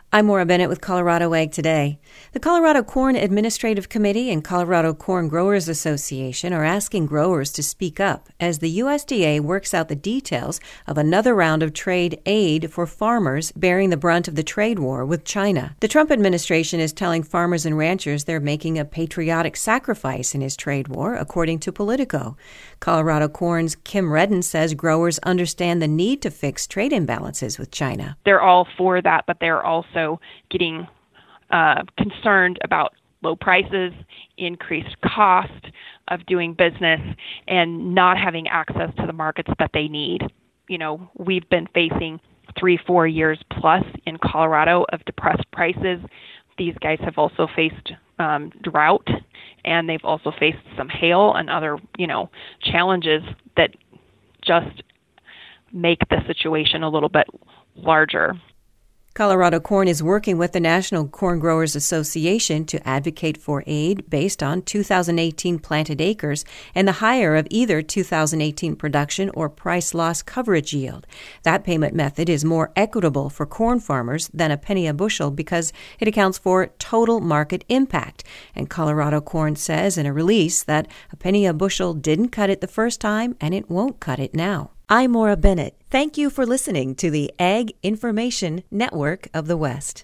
I'm Maura Bennett with Colorado Ag Today. The Colorado Corn Administrative Committee and Colorado Corn Growers Association are asking growers to speak up as the USDA works out the details of another round of trade aid for farmers bearing the brunt of the trade war with China. The Trump administration is telling farmers and ranchers they're making a patriotic sacrifice in his trade war, according to Politico. Colorado Corn's Kim Redden says growers understand the need to fix trade imbalances with China. They're all for that, but they're also getting concerned about low prices, increased cost of doing business, and not having access to the markets that they need. You know, we've been facing 3-4 years plus in Colorado of depressed prices. These guys have also faced drought, and they've also faced some hail and other, challenges that just make the situation a little bit larger. Colorado Corn is working with the National Corn Growers Association to advocate for aid based on 2018 planted acres and the higher of either 2018 production or price loss coverage yield. That payment method is more equitable for corn farmers than a penny a bushel because it accounts for total market impact. And Colorado Corn says in a release that a penny a bushel didn't cut it the first time and it won't cut it now. I'm Maura Bennett. Thank you for listening to the Ag Information Network of the West.